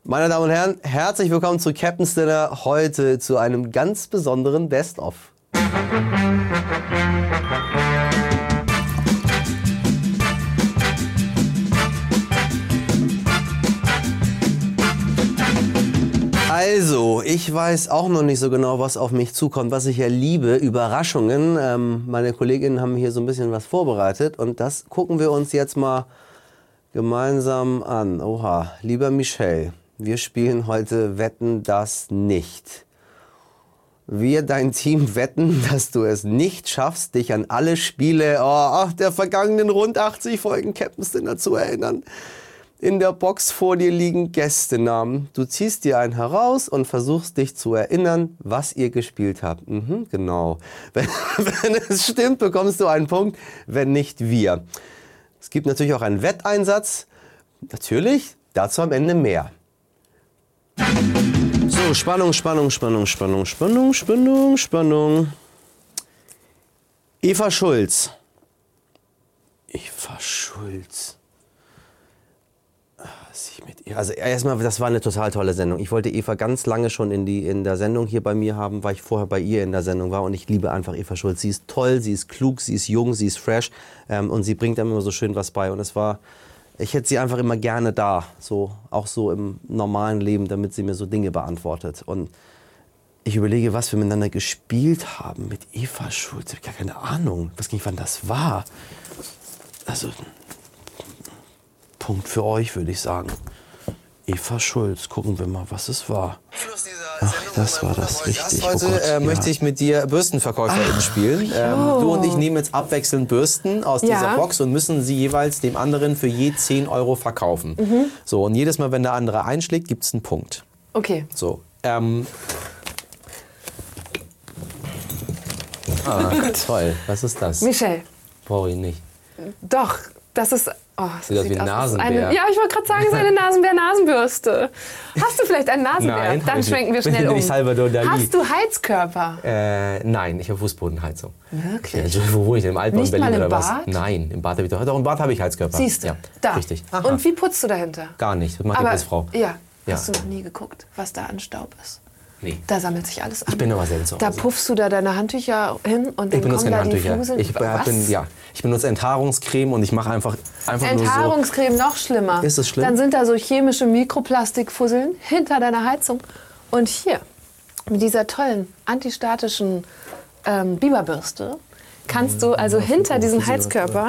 Meine Damen und Herren, herzlich willkommen zu Captain's Dinner, heute zu einem ganz besonderen Best-of. Also, ich weiß auch noch nicht so genau, was auf mich zukommt, was ich ja liebe, Überraschungen. Meine Kolleginnen haben hier so ein bisschen was vorbereitet und das gucken wir uns jetzt mal gemeinsam an. Oha, lieber Michel, wir spielen heute Wetten, das nicht. Wir, dein Team, wetten, dass du es nicht schaffst, dich an alle Spiele der vergangenen rund 80 Folgen Captain's Dinner zu erinnern. In der Box vor dir liegen Gästenamen. Du ziehst dir einen heraus und versuchst dich zu erinnern, was ihr gespielt habt. Genau. Wenn es stimmt, bekommst du einen Punkt, wenn nicht wir. Es gibt natürlich auch einen Wetteinsatz. Natürlich, dazu am Ende mehr. So, Spannung. Eva Schulz. Also erstmal, das war eine total tolle Sendung. Ich wollte Eva ganz lange schon in der Sendung hier bei mir haben, weil ich vorher bei ihr in der Sendung war. Und ich liebe einfach Eva Schulz. Sie ist toll, sie ist klug, sie ist jung, sie ist fresh. Und sie bringt einem immer so schön was bei. Und ich hätte sie einfach immer gerne da. Auch so im normalen Leben, damit sie mir so Dinge beantwortet. Und ich überlege, was wir miteinander gespielt haben mit Eva Schulz. Ich habe gar keine Ahnung, wann das war. Also, Punkt für euch, würde ich sagen. Eva Schulz, gucken wir mal, was es war. Ach, das war das richtig. Heute möchte ich mit dir BürstenverkäuferInnen spielen. Du und ich nehmen jetzt abwechselnd Bürsten aus dieser Box und müssen sie jeweils dem anderen für je 10 € verkaufen. So, und jedes Mal, wenn der andere einschlägt, gibt es einen Punkt. Okay. So, toll. Was ist das? Michel. Brauche ich nicht. Doch, das ist... Oh, sieht aus wie ein Nasenbär. Ja, ich wollte gerade sagen, es ist eine Nasenbär-Nasenbürste. Hast du vielleicht einen Nasenbär? Nein, dann schwenken wir schnell um. Salvador Dali. Hast du Heizkörper? Nein, ich habe Fußbodenheizung. Wirklich? Also, wo wohne ich denn? Im Altbau in Nicht Berlin mal im oder was? Bad? Nein, im Bad habe ich doch im Bad habe ich Heizkörper. Siehst du, ja, da. Richtig. Aha. Und wie putzt du dahinter? Gar nicht, das macht die Putzfrau. Ja. Ja. Hast du noch nie geguckt, was da an Staub ist? Nee. Da sammelt sich alles an. Ich bin aber selten zu Hause. Da puffst du da deine Handtücher hin und dann kommen da die Fuseln. Ich benutze Enthaarungscreme und ich mache einfach Enthaarungscreme noch schlimmer. Ist es schlimm? Dann sind da so chemische Mikroplastikfusseln hinter deiner Heizung. Und hier, mit dieser tollen antistatischen Biberbürste, kannst du also hinter diesen Heizkörper...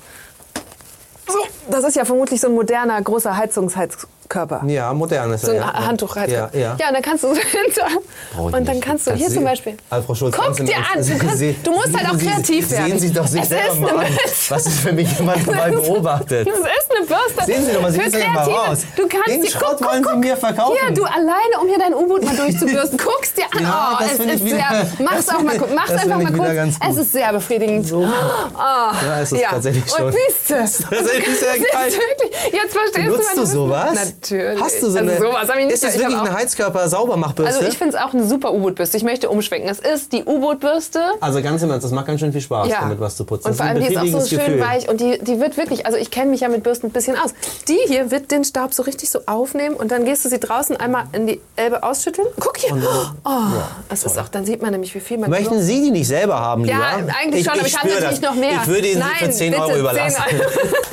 Das ist ja vermutlich so ein moderner, großer Heizungskörper. Ja, modern ist so ein Handtuchheizkörper. Ja. Ja, und dann kannst du so hinter. Und dann kannst du hier zum Beispiel. Frau Schulz, guck dir an, du musst halt auch kreativ werden. Sehen Sie doch sich selber mal an. Was ist für mich jemand dabei beobachtet? Das ist eine Bürste. Sehen Sie doch mal, Sie müssen ja mal raus. Du kannst den Schrott wollen Sie mir verkaufen. Hier, du alleine, um hier dein U-Boot mal durchzubürsten. Guck's dir an. Ja, es ist sehr. Mach's auch mal kurz. Mach's einfach mal kurz. Es ist sehr befriedigend. So. Ja, es ist tatsächlich schon. Und siehst du? Das ist sehr geil. Jetzt verstehst du. Benutzt du sowas? Natürlich. Hast du so eine? Sowas hab ich nicht. Ist das wirklich eine Heizkörper-Saubermachbürste? Also ich finde es auch eine super U-Boot-Bürste. Ich möchte umschwenken. Es ist die U-Boot-Bürste. Also ganz im Ernst, das macht ganz schön viel Spaß, damit was zu putzen. Und vor allem, die ist auch so schön weich. Und die wird wirklich, also ich kenne mich ja mit Bürsten ein bisschen aus. Die hier wird den Staub so richtig so aufnehmen und dann gehst du sie draußen einmal in die Elbe ausschütteln. Guck hier. Das ist auch, dann sieht man nämlich, wie viel man... Möchten Sie die nicht selber haben, lieber? Ja, eigentlich schon, aber ich habe natürlich noch mehr. Ich würde Ihnen sie für 10 € überlassen. 10 €.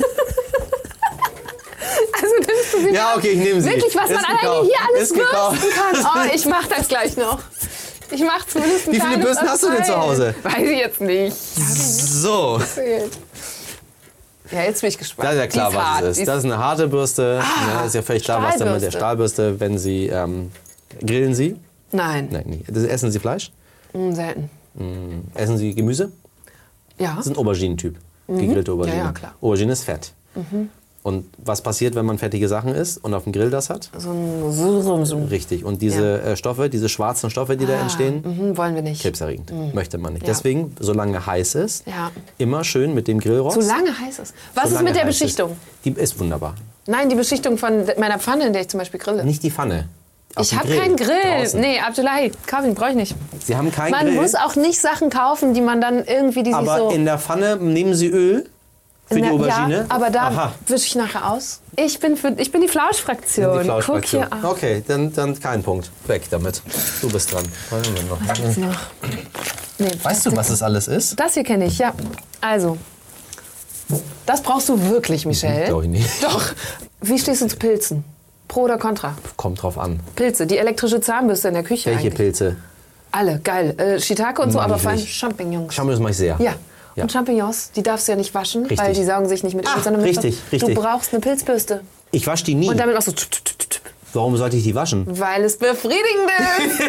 Also nimmst du sie okay, ich nehme sie. Wirklich, was man alleine hier alles bürsten kann. Oh, ich mach das gleich noch. Ich mach zumindest ein Wie viele Bürsten hast du denn zu Hause? Weiß ich jetzt nicht. So. Ja, jetzt bin ich gespannt. Das ist ja klar, was es ist. Das ist eine harte Bürste. Ist ja völlig klar, was dann mit der Stahlbürste, wenn Sie, grillen Sie? Nein. Nein, nie. Essen Sie Fleisch? Selten. Essen Sie Gemüse? Ja. Das ist ein Auberginentyp. Gegrillte Aubergine. Ja, klar. Aubergine ist Fett. Und was passiert, wenn man fettige Sachen isst und auf dem Grill das hat? So ein Richtig. Und diese Stoffe, diese schwarzen Stoffe, die da entstehen, wollen wir nicht. Krebserregend. Möchte man nicht. Ja. Deswegen, solange heiß ist, immer schön mit dem Grillrost. Solange heiß ist. Was ist mit der Beschichtung? Die ist wunderbar. Nein, die Beschichtung von meiner Pfanne, in der ich zum Beispiel grille. Nicht die Pfanne. Ich habe keinen Grill. Draußen. Nee, Abdullahi, kauf ihn, brauche ich nicht. Sie haben keinen Grill. Man muss auch nicht Sachen kaufen, die man dann irgendwie Aber in der Pfanne nehmen Sie Öl, Für die Aubergine? Ja, aber da wische ich nachher aus. Ich bin die Flauschfraktion. Guck hier an. Okay, dann kein Punkt. Weg damit. Du bist dran. Was gibt's noch? Nee, weißt du, was das alles ist? Das hier kenne ich, ja. Also, das brauchst du wirklich, Michel. Glaube ich nicht. Doch. Wie stehst du zu Pilzen? Pro oder contra? Kommt drauf an. Pilze, die elektrische Zahnbürste in der Küche. Welche eigentlich. Pilze? Alle, geil. Shiitake und so, aber vor allem nicht. Champignons. Champignons mache ich sehr. Ja. Und Champignons, die darfst du ja nicht waschen, Richtig. weil die saugen sich nicht mit Öl, sondern mit richtig. Du brauchst eine Pilzbürste. Ich wasche die nie. Und damit auch so. Warum sollte ich die waschen? Weil es befriedigend ist.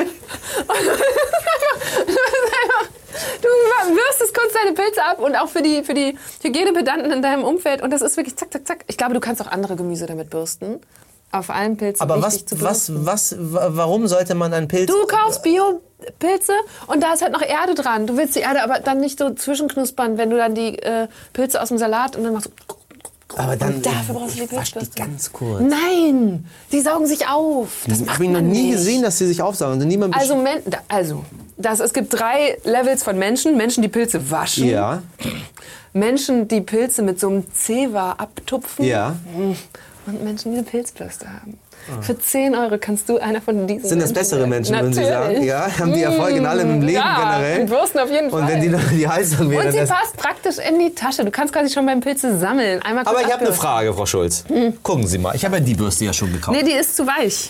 Du bürstest kurz deine Pilze ab und auch für die Hygienepedanten in deinem Umfeld. Und das ist wirklich zack, zack, zack. Ich glaube, du kannst auch andere Gemüse damit bürsten. Auf allen Pilzen. Aber warum sollte man einen Pilz... Du kaufst Bio-Pilze und da ist halt noch Erde dran. Du willst die Erde aber dann nicht so zwischenknuspern, wenn du dann die Pilze aus dem Salat und dann machst du... Aber dann und dafür brauchst du die die Pilzbürste. ganz kurz. Nein, die saugen sich auf. Das habe ich noch nie gesehen, dass sie sich aufsaugen. Es gibt 3 Levels von Menschen. Menschen, die Pilze waschen. Ja. Menschen, die Pilze mit so einem Zewa abtupfen. Ja. Und Menschen, die eine Pilzbürste haben. Für 10 € kannst du einer von diesen Sind das bessere Menschen, würden Sie sagen? Ja, haben die Erfolg in allem im Leben generell? Und Bürsten auf jeden Fall. Und wenn die Heizung wäre... Und sie passt praktisch in die Tasche. Du kannst quasi schon beim Pilze sammeln. Einmal kurz Aber ich habe eine Frage, Frau Schulz. Gucken Sie mal, ich habe ja die Bürste ja schon gekauft. Nee, die ist zu weich.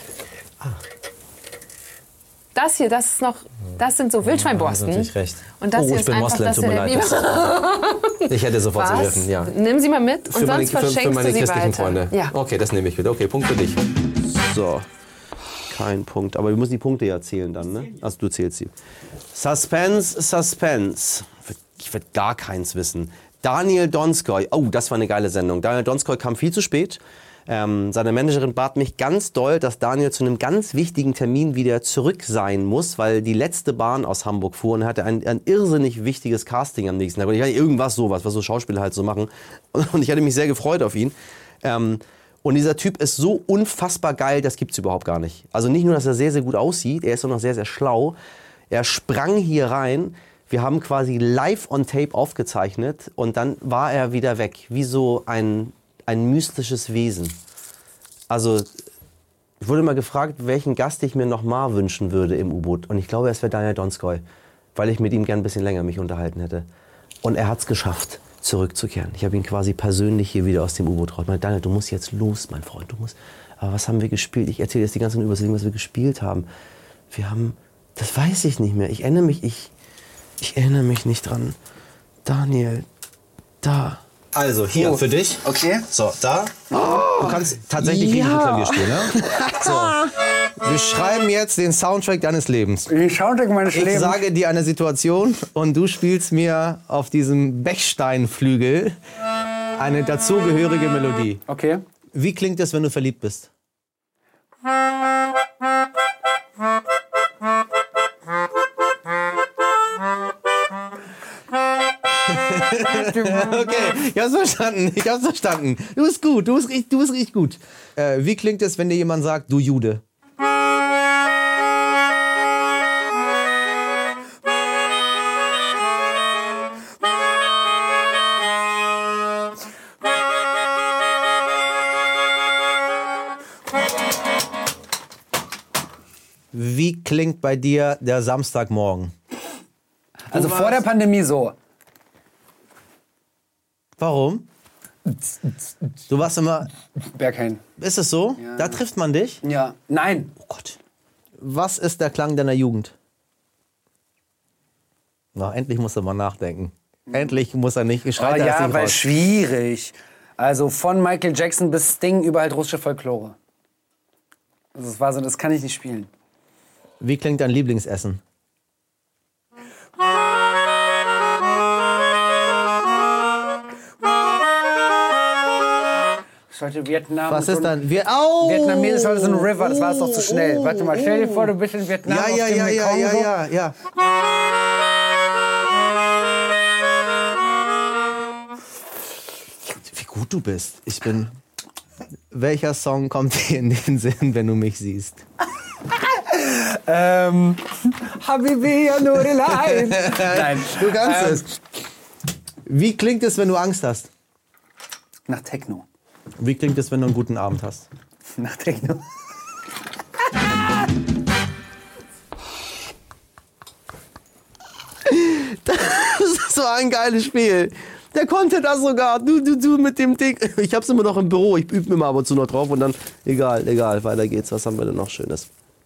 Das hier, das sind so Wildschweinborsten. Ja, natürlich recht. Und das hier ich bin Moslem, tut mir leid. Ich hätte sofort zugegriffen, ja. Nimm sie mal mit und sonst verschenkst für meine du sie christlichen weiter. Freunde. Ja. Okay, das nehme ich mit. Okay, Punkt für dich. So, kein Punkt. Aber wir müssen die Punkte ja zählen dann, ne? Also du zählst sie. Suspense. Ich würde gar keins wissen. Daniel Donskoy. Oh, das war eine geile Sendung. Daniel Donskoy kam viel zu spät. Seine Managerin bat mich ganz doll, dass Daniel zu einem ganz wichtigen Termin wieder zurück sein muss, weil die letzte Bahn aus Hamburg fuhr und er hatte ein irrsinnig wichtiges Casting am nächsten Tag. Und ich hatte irgendwas sowas, was so Schauspieler halt so machen. Und ich hatte mich sehr gefreut auf ihn. Und dieser Typ ist so unfassbar geil, das gibt's überhaupt gar nicht. Also nicht nur, dass er sehr, sehr gut aussieht, er ist auch noch sehr, sehr schlau. Er sprang hier rein. Wir haben quasi live on tape aufgezeichnet und dann war er wieder weg, wie so ein mystisches Wesen. Also ich wurde mal gefragt, welchen Gast ich mir noch mal wünschen würde im U-Boot. Und ich glaube, es wäre Daniel Donskoy, weil ich mit ihm gern ein bisschen länger mich unterhalten hätte. Und er hat es geschafft, zurückzukehren. Ich habe ihn quasi persönlich hier wieder aus dem U-Boot raus. Daniel, du musst jetzt los, mein Freund. Du musst. Aber was haben wir gespielt? Ich erzähle jetzt die ganzen Übersichten, was wir gespielt haben. Wir haben, das weiß ich nicht mehr. Ich erinnere mich nicht dran. Daniel, da. Also, hier, für dich. Okay. So, da. Du kannst tatsächlich wie ein Klavier spielen, ne? So. Wir schreiben jetzt den Soundtrack deines Lebens. Den Soundtrack meines Lebens? Ich sage dir eine Situation und du spielst mir auf diesem Bechsteinflügel eine dazugehörige Melodie. Okay. Wie klingt es, wenn du verliebt bist? Okay, ich hab's verstanden. Du bist gut, du bist richtig gut. Wie klingt es, wenn dir jemand sagt, du Jude? Wie klingt bei dir der Samstagmorgen? Also vor der Pandemie so. Warum? Du warst immer... Berghain. Ist es so? Ja. Da trifft man dich? Ja. Nein. Oh Gott. Was ist der Klang deiner Jugend? Na, endlich musst du mal nachdenken. Endlich muss er nicht geschreit. Ja, weil schwierig. Also von Michael Jackson bis Sting überall russische Folklore. Also das kann ich nicht spielen. Wie klingt dein Lieblingsessen? Sollte Vietnam. Was ist dann? Vietnamesisch sollte so ein River, das war doch zu schnell. Warte mal, stell dir vor, du bist in Vietnam. Ja. Wie gut du bist. Welcher Song kommt dir in den Sinn, wenn du mich siehst? Habibi ya Nuril Ain. Nein, du kannst es. Wie klingt es, wenn du Angst hast? Nach Techno. Wie klingt es, wenn du einen guten Abend hast? Nach Techno. Das ist so ein geiles Spiel. Der konnte das sogar. Du mit dem Ding. Ich hab's immer noch im Büro. Ich übe mir mal ab und zu noch drauf und dann. Egal, weiter geht's. Was haben wir denn noch Schönes?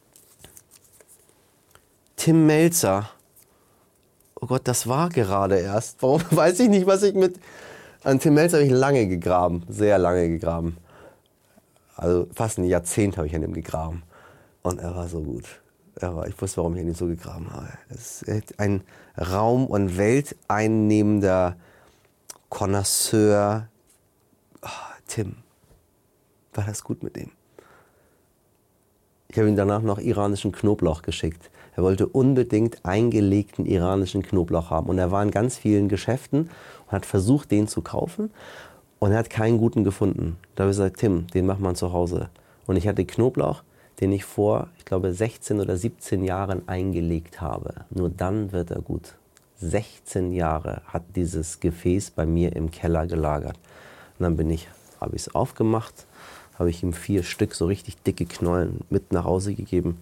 Tim Melzer. Oh Gott, das war gerade erst. Warum weiß ich nicht, was ich mit. An Tim Melzer habe ich lange gegraben. Sehr lange gegraben. Also fast ein Jahrzehnt habe ich an ihm gegraben. Und er war so gut. Ich wusste, warum ich ihn so gegraben habe. Es ist ein Raum- und welteinnehmender Connoisseur. Oh, Tim. War das gut mit ihm? Ich habe ihm danach noch iranischen Knoblauch geschickt. Er wollte unbedingt eingelegten iranischen Knoblauch haben. Und er war in ganz vielen Geschäften und hat versucht, den zu kaufen. Und er hat keinen guten gefunden. Da habe ich gesagt, Tim, den macht man zu Hause. Und ich hatte Knoblauch, den ich vor, ich glaube, 16 oder 17 Jahren eingelegt habe. Nur dann wird er gut. 16 Jahre hat dieses Gefäß bei mir im Keller gelagert. Und dann habe ich es aufgemacht, habe ich ihm 4 Stück, so richtig dicke Knollen, mit nach Hause gegeben.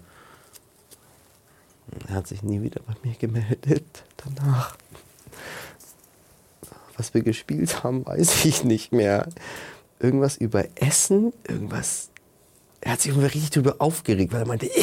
Er hat sich nie wieder bei mir gemeldet danach. Was wir gespielt haben, weiß ich nicht mehr. Irgendwas über Essen, irgendwas. Er hat sich irgendwie richtig darüber aufgeregt, weil er meinte,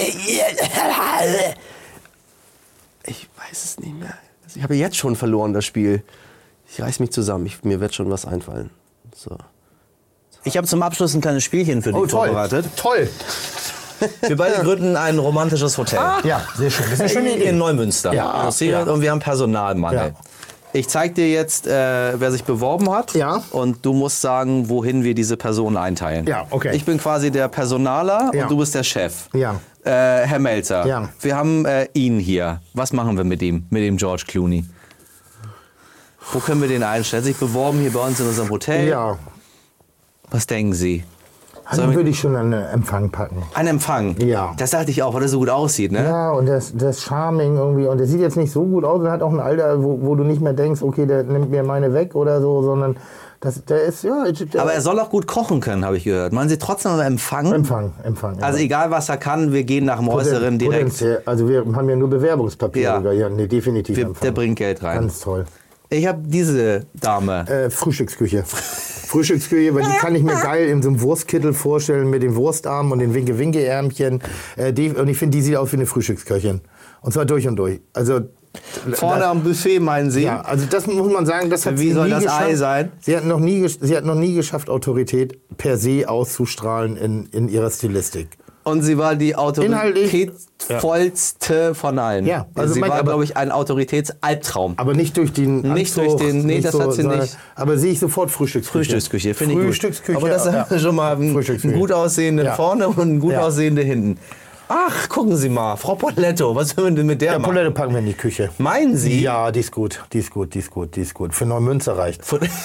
ich weiß es nicht mehr. Ich habe jetzt schon verloren, das Spiel. Ich reiß mich zusammen, mir wird schon was einfallen. So. Ich habe zum Abschluss ein kleines Spielchen für dich vorbereitet. Toll. Wir beide gründen ein romantisches Hotel. Ja, sehr schön. Das ist eine schöne Idee. In Neumünster. Ja, Und wir haben Personalmangel. Ja. Ich zeig dir jetzt, wer sich beworben hat. Ja. Und du musst sagen, wohin wir diese Person einteilen. Ja, okay. Ich bin quasi der Personaler Ja. und du bist der Chef. Ja. Herr Melzer, Ja. wir haben ihn hier. Was machen wir mit ihm, mit dem George Clooney? Wo können wir den einstellen? Er hat sich beworben hier bei uns in unserem Hotel. Ja. Was denken Sie? Den würde ich schon an den Empfang packen. Ein Empfang? Ja. Das dachte ich auch, weil er so gut aussieht, ne? Ja, und der ist charming irgendwie. Und der sieht jetzt nicht so gut aus und hat auch ein Alter, wo du nicht mehr denkst, okay, der nimmt mir meine weg oder so, sondern der ist, ja... Aber er soll auch gut kochen können, habe ich gehört. Meinen Sie trotzdem aber Empfang? Empfang. Also egal, was er kann, wir gehen nach dem Äußeren direkt. Potenziell. Also wir haben ja nur Bewerbungspapier Ja. sogar. Ja, nee, definitiv Empfang. Der bringt Geld rein. Ganz toll. Ich habe diese Dame. Frühstücksküche. Frühstücksküche, weil die kann ich mir geil in so einem Wurstkittel vorstellen mit den Wurstarmen und den Winke-Winke-Ärmchen. Und ich finde, die sieht aus wie eine Frühstücksköchin. Und zwar durch und durch. Also Vorne am Buffet, meinen Sie? ja, also das muss man sagen, das hat Wie sie soll nie das geschafft. Ei sein? Sie hat noch nie geschafft, Autorität per se auszustrahlen in ihrer Stilistik. Und sie war die Inhaltlich- autoritätsvollste von allen. Ja, also sie mein- war, aber- glaube ich, ein Autoritätsalbtraum. Aber nicht durch den Nicht Anzug, durch den- nee, nicht das hat sie sondern- nicht. Aber sehe ich sofort Frühstücksküche. Frühstücksküche, finde ich gut. Frühstücksküche. Aber das ja. haben wir schon mal einen Frühstücksküche. gut aussehenden Ja. vorne und einen gut Ja. aussehenden hinten. Ach, gucken Sie mal, Frau Poletto, was sollen wir denn mit der Ja, machen? Polette packen wir in die Küche. Meinen Sie? Ja, die ist gut. Die ist gut. Für Neumünster reicht.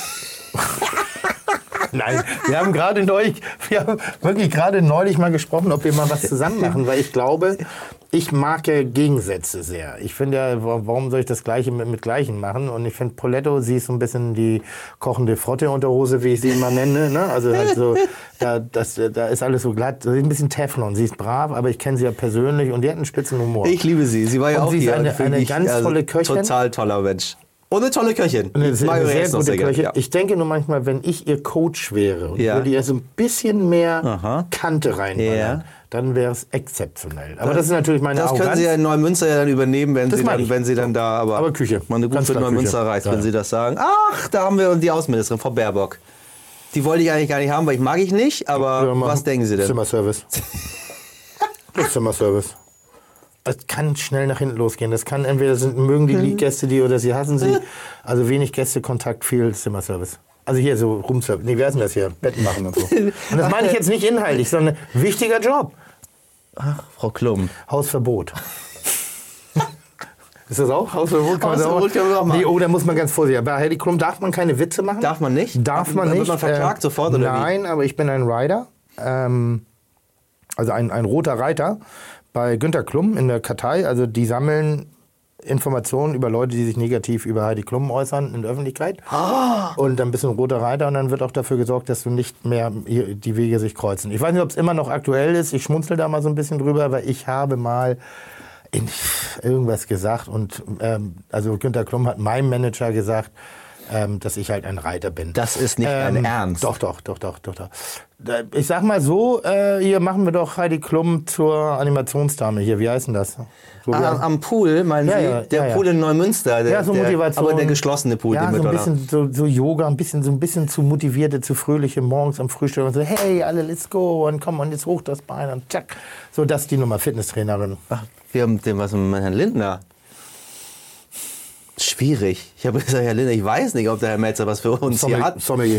Nein, wir haben wirklich gerade neulich mal gesprochen, ob wir mal was zusammen machen, weil ich glaube, ich mag ja Gegensätze sehr. Ich finde ja, warum soll ich das Gleiche mit Gleichen machen? Und ich finde, Poletto, sie ist so ein bisschen die kochende Frotte-Unterhose, wie ich sie immer nenne. Ne? Also halt so, da ist alles so glatt. Sie ist ein bisschen Teflon. Sie ist brav, aber ich kenne sie ja persönlich und die hat einen spitzen Humor. Ich liebe sie. Sie war ja Und auch sie ist hier. eine finde ich, ganz tolle Köchin. Total toller Mensch. Und eine tolle Köchin. Eine Ich mag ihre sehr Essen auch gute gerne. Köchin. Ja. Ich denke nur manchmal, wenn ich ihr Coach wäre und Ja. würde ihr so ein bisschen mehr Aha. Kante reinballern, Ja. dann wäre es exzeptionell. Aber das ist natürlich meine Das Arroganz. können Sie ja in Neumünster ja dann übernehmen, wenn Das Sie meine dann, ich. wenn Sie dann da. Aber Küche. Mal eine Ganz gute klar Neumünster Küche. reicht, Ja. wenn Sie das sagen. Ach, da haben wir die Außenministerin, Frau Baerbock. Die wollte ich eigentlich gar nicht haben, weil mag ich nicht. Aber Ja, was denken Sie denn? Zimmerservice. Das Zimmerservice. Das kann schnell nach hinten losgehen. Das kann entweder mögen die Gäste die oder sie hassen sie. Also wenig Gästekontakt, viel Zimmerservice. Also hier so Roomservice. Nee, wer ist denn das hier? Betten machen und so. Und das meine ich jetzt nicht inhaltlich, sondern wichtiger Job. Ach, Frau Klum. Hausverbot. Ist das auch? Hausverbot kann man das Hausverbot können wir auch machen. Nee, oh, da muss man ganz vorsichtig. Bei Heidi Klum darf man keine Witze machen. Darf man nicht? Darf man Wird nicht. man verklagt sofort, oder wie? Nein, aber ich bin ein Rider. Also ein roter Reiter bei Günter Klum in der Kartei. Also die sammeln Informationen über Leute, die sich negativ über Heidi Klum äußern in der Öffentlichkeit. Und dann bist du ein roter Reiter und dann wird auch dafür gesorgt, dass du nicht mehr die Wege sich kreuzen. Ich weiß nicht, ob es immer noch aktuell ist. Ich schmunzel da mal so ein bisschen drüber, weil ich habe mal irgendwas gesagt und also Günter Klum hat meinem Manager gesagt, dass ich halt ein Reiter bin. Das ist nicht dein Ernst. Doch. Ich sag mal so, hier machen wir doch Heidi Klum zur Animationsdame hier. Wie heißt denn das? So, Am Pool, meinen Sie? Der Pool in Neumünster. So Motivation. Aber der geschlossene Pool. Ja, so ein bisschen so Yoga, so ein bisschen zu motivierte, zu fröhliche morgens am Frühstück und so, hey, alle, let's go und komm und jetzt hoch das Bein und zack. So, das ist die Nummer Fitnesstrainerin. Ach, wir haben was mit Herrn Lindner. Schwierig. Ich habe gesagt, Herr Lindner, ich weiß nicht, ob der Herr Melzer was für uns hier hat. Sommelier.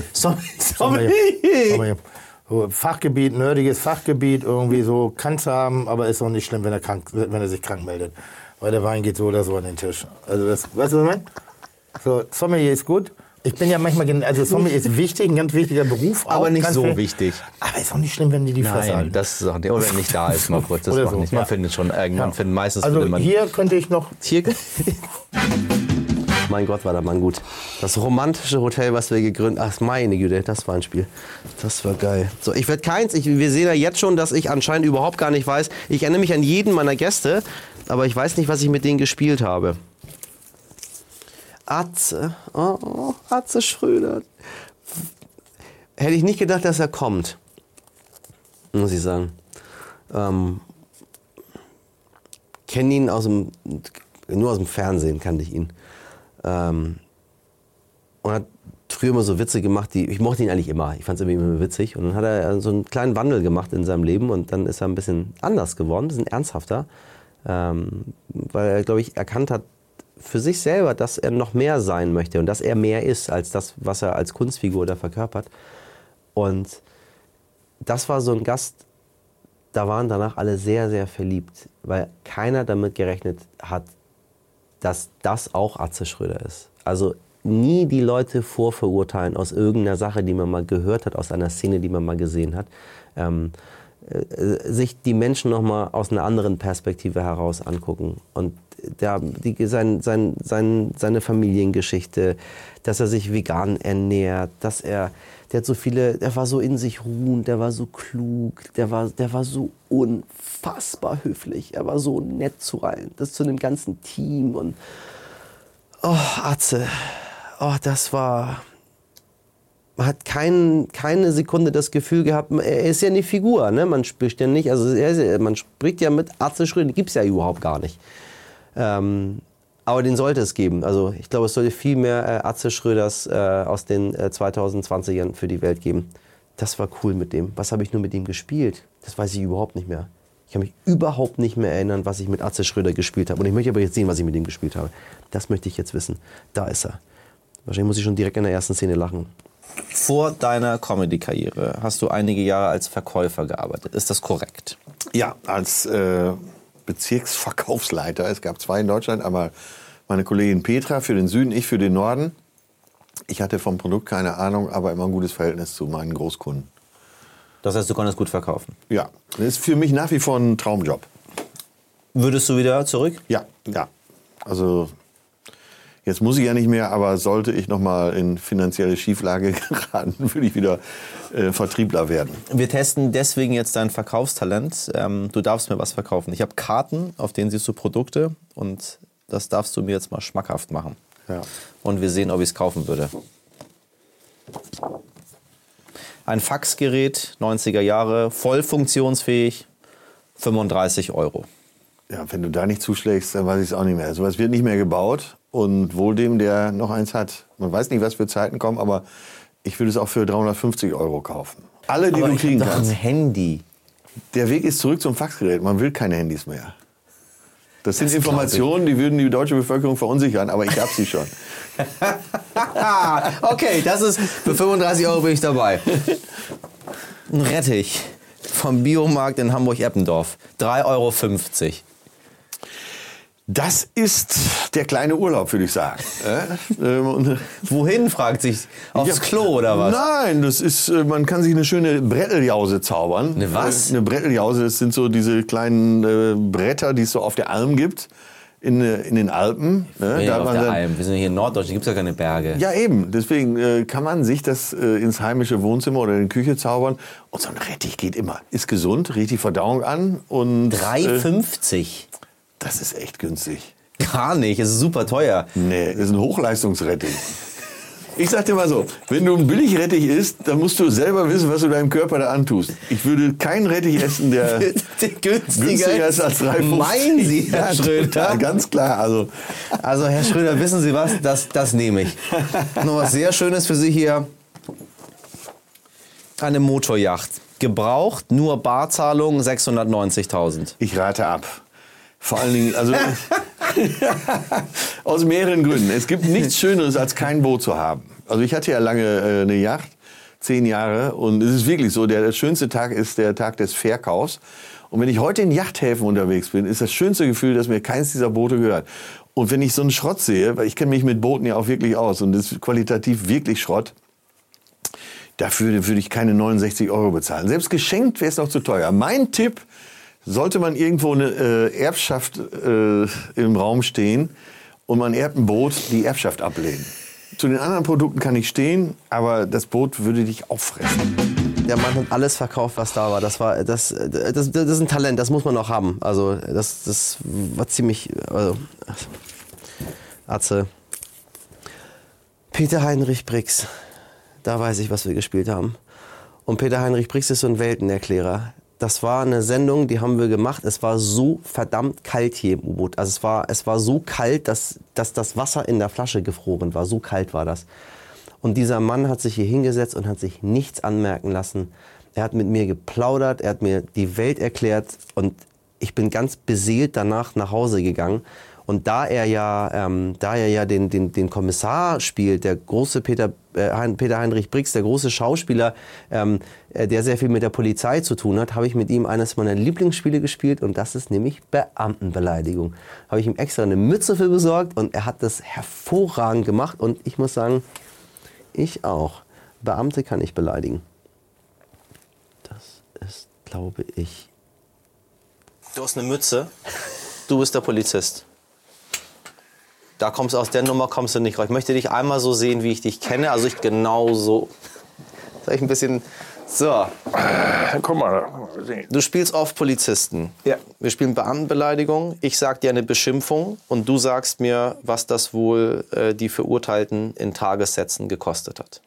So, Fachgebiet, nerdiges Fachgebiet, irgendwie so, kann's haben, aber ist auch nicht schlimm, wenn er sich krank meldet. Weil der Wein geht so oder so an den Tisch. Also das, weißt du, was ich meine? So, Sommelier ist gut. Ich bin ja manchmal, also Sommelier ist wichtig, ein ganz wichtiger Beruf. Aber nicht so wichtig. Aber ist auch nicht schlimm, wenn die Fresse halten. Nein, das ist auch nicht. Oder nicht da ist, mal kurz. Das Oder macht so, nicht. ja. Man findet schon irgendwann, meistens Also findet man... hier könnte ich noch... Hier? Mein Gott, war der Mann gut. Das romantische Hotel, was wir gegründet haben. Ach, meine Güte, das war ein Spiel. Das war geil. So, ich werde wir sehen ja jetzt schon, dass ich anscheinend überhaupt gar nicht weiß. Ich erinnere mich an jeden meiner Gäste, aber ich weiß nicht, was ich mit denen gespielt habe. Atze. Oh, Atze Schröder. Hätte ich nicht gedacht, dass er kommt. Muss ich sagen. Kenne ihn nur aus dem Fernsehen kannte ich ihn. Und hat früher immer so Witze gemacht, ich mochte ihn eigentlich immer. Ich fand es immer witzig. Und dann hat er so einen kleinen Wandel gemacht in seinem Leben und dann ist er ein bisschen anders geworden, ein bisschen ernsthafter. Weil er, glaube ich, erkannt hat für sich selber, dass er noch mehr sein möchte und dass er mehr ist als das, was er als Kunstfigur da verkörpert. Und das war so ein Gast, da waren danach alle sehr, sehr verliebt, weil keiner damit gerechnet hat, dass das auch Atze Schröder ist. Also nie die Leute vorverurteilen aus irgendeiner Sache, die man mal gehört hat, aus einer Szene, die man mal gesehen hat. Sich die Menschen noch mal aus einer anderen Perspektive heraus angucken. Und seine Familiengeschichte, dass er sich vegan ernährt, der war so in sich ruhend, der war so klug, der war so unfassbar höflich, er war so nett zu dem ganzen Team und Atze, das war, man hat keine Sekunde das Gefühl gehabt, er ist ja eine Figur, ne? Man spricht ja nicht, man spricht ja mit Atze Schröder, die gibt's ja überhaupt gar nicht. Aber den sollte es geben. Also ich glaube, es sollte viel mehr Atze Schröders aus den 2020ern für die Welt geben. Das war cool mit dem. Was habe ich nur mit ihm gespielt? Das weiß ich überhaupt nicht mehr. Ich kann mich überhaupt nicht mehr erinnern, was ich mit Atze Schröder gespielt habe. Und ich möchte aber jetzt sehen, was ich mit ihm gespielt habe. Das möchte ich jetzt wissen. Da ist er. Wahrscheinlich muss ich schon direkt in der ersten Szene lachen. Vor deiner Comedy-Karriere hast du einige Jahre als Verkäufer gearbeitet. Ist das korrekt? Ja, als Bezirksverkaufsleiter. Es gab 2 in Deutschland, aber meine Kollegin Petra für den Süden, ich für den Norden. Ich hatte vom Produkt keine Ahnung, aber immer ein gutes Verhältnis zu meinen Großkunden. Das heißt, du konntest gut verkaufen? Ja, das ist für mich nach wie vor ein Traumjob. Würdest du wieder zurück? Ja. Also jetzt muss ich ja nicht mehr, aber sollte ich noch mal in finanzielle Schieflage geraten, würde ich wieder Vertriebler werden. Wir testen deswegen jetzt dein Verkaufstalent. Du darfst mir was verkaufen. Ich habe Karten, auf denen siehst du Produkte und das darfst du mir jetzt mal schmackhaft machen. Ja. Und wir sehen, ob ich es kaufen würde. Ein Faxgerät, 90er Jahre, voll funktionsfähig, 35 €. Ja, wenn du da nicht zuschlägst, dann weiß ich es auch nicht mehr. Sowas wird nicht mehr gebaut und wohl dem, der noch eins hat. Man weiß nicht, was für Zeiten kommen, aber ich würde es auch für 350 € kaufen. Alle, die du kriegen kannst. Ein Handy. Der Weg ist zurück zum Faxgerät. Man will keine Handys mehr. Das sind Informationen, die würden die deutsche Bevölkerung verunsichern, aber ich habe sie schon. Okay, das ist für 35 € bin ich dabei. Ein Rettich vom Biomarkt in Hamburg-Eppendorf. 3,50 €. Das ist der kleine Urlaub, würde ich sagen. Wohin, fragt sich. Aufs Klo oder was? Nein, das ist, man kann sich eine schöne Bretteljause zaubern. Eine was? Eine Bretteljause, das sind so diese kleinen Bretter, die es so auf der Alm gibt. in den Alpen. Ne? Ja, Da auf man der dann, Alm. Wir sind hier in Norddeutschland, gibt es ja keine Berge. ja, eben. Deswegen kann man sich das ins heimische Wohnzimmer oder in die Küche zaubern. Und so ein Rettich geht immer. Ist gesund, regt die Verdauung an. Und 3,50. das ist echt günstig. Gar nicht, es ist super teuer. Nee, das ist ein Hochleistungsrettich. Ich sag dir mal so, wenn du ein Billigrettich isst, dann musst du selber wissen, was du deinem Körper da antust. Ich würde keinen Rettich essen, der günstiger ist als 3,50. Meinen Sie, Herr Schröder? Ja, ganz klar. Also Herr Schröder, wissen Sie was? Das nehme ich. Noch was sehr Schönes für Sie hier. Eine Motoryacht. Gebraucht, nur Barzahlung 690.000. Ich rate ab. Vor allen Dingen, also aus mehreren Gründen. Es gibt nichts Schöneres, als kein Boot zu haben. Also ich hatte ja lange eine Yacht, 10 Jahre. Und es ist wirklich so, der schönste Tag ist der Tag des Verkaufs. Und wenn ich heute in Yachthäfen unterwegs bin, ist das schönste Gefühl, dass mir keins dieser Boote gehört. Und wenn ich so einen Schrott sehe, weil ich kenne mich mit Booten ja auch wirklich aus und das ist qualitativ wirklich Schrott, dafür würde ich keine 69 € bezahlen. Selbst geschenkt wäre es noch zu teuer. Mein Tipp: Sollte man irgendwo eine Erbschaft im Raum stehen und man erbt ein Boot, die Erbschaft ablehnen. Zu den anderen Produkten kann ich stehen, aber das Boot würde dich auffressen. Der Mann hat alles verkauft, was da war. Das ist ein Talent, das muss man auch haben. Also das war ziemlich... Also, Atze. Peter Heinrich Brix. Da weiß ich, was wir gespielt haben. Und Peter Heinrich Brix ist so ein Weltenerklärer. Das war eine Sendung, die haben wir gemacht. Es war so verdammt kalt hier im U-Boot. Also es war so kalt, dass das Wasser in der Flasche gefroren war. So kalt war das. Und dieser Mann hat sich hier hingesetzt und hat sich nichts anmerken lassen. Er hat mit mir geplaudert, er hat mir die Welt erklärt und ich bin ganz beseelt danach nach Hause gegangen. Und da er ja den Kommissar spielt, der große Peter Heinrich Brix, der große Schauspieler, der sehr viel mit der Polizei zu tun hat, habe ich mit ihm eines meiner Lieblingsspiele gespielt und das ist nämlich Beamtenbeleidigung. Habe ich ihm extra eine Mütze für besorgt und er hat das hervorragend gemacht und ich muss sagen, ich auch. Beamte kann ich beleidigen. Das ist, glaube ich... Du hast eine Mütze, du bist der Polizist. Da kommst du aus der Nummer kommst du nicht raus. Ich möchte dich einmal so sehen, wie ich dich kenne. Also ich genau so. Sag ich ein bisschen. So. Guck mal. Du spielst oft Polizisten. Ja. Wir spielen Beamtenbeleidigung. Ich sag dir eine Beschimpfung und du sagst mir, was das wohl die Verurteilten in Tagessätzen gekostet hat.